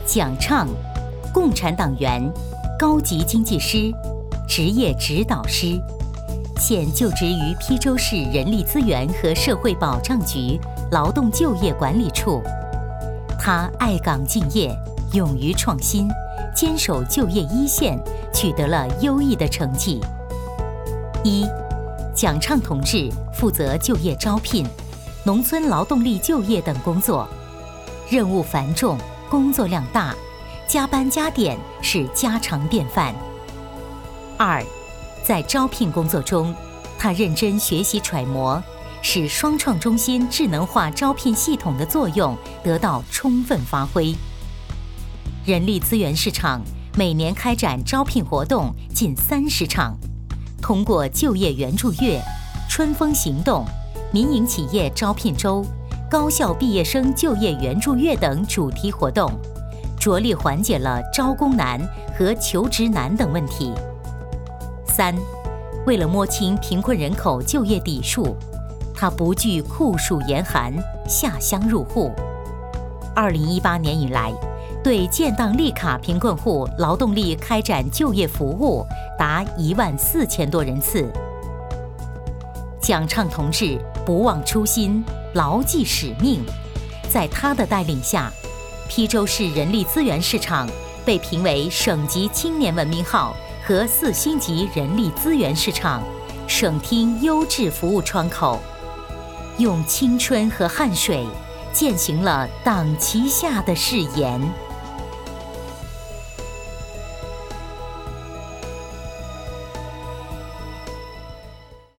蒋畅，共产党员，高级经济师，职业指导师，现就职于邳州市人力资源和社会保障局劳动就业管理处。他爱岗敬业，勇于创新，坚守就业一线，取得了优异的成绩。一，蒋畅同志负责就业招聘、农村劳动力就业等工作，任务繁重，工作量大，加班加点是家常便饭。二，在招聘工作中，他认真学习揣摩，使双创中心智能化招聘系统的作用得到充分发挥。人力资源市场每年开展招聘活动近30场，通过就业援助月、春风行动、民营企业招聘周、高校毕业生就业援助月等主题活动，着力缓解了招工难和求职难等问题。三，为了摸清贫困人口就业底数，他不惧酷暑严寒，下乡入户。2018年以来，对建档立卡贫困户劳动力开展就业服务达14000多人次。蒋畅同志不忘初心，牢记使命，在他的带领下，邳州市人力资源市场被评为省级青年文明号和4星级人力资源市场，省厅优质服务窗口，用青春和汗水践行了党旗下的誓言。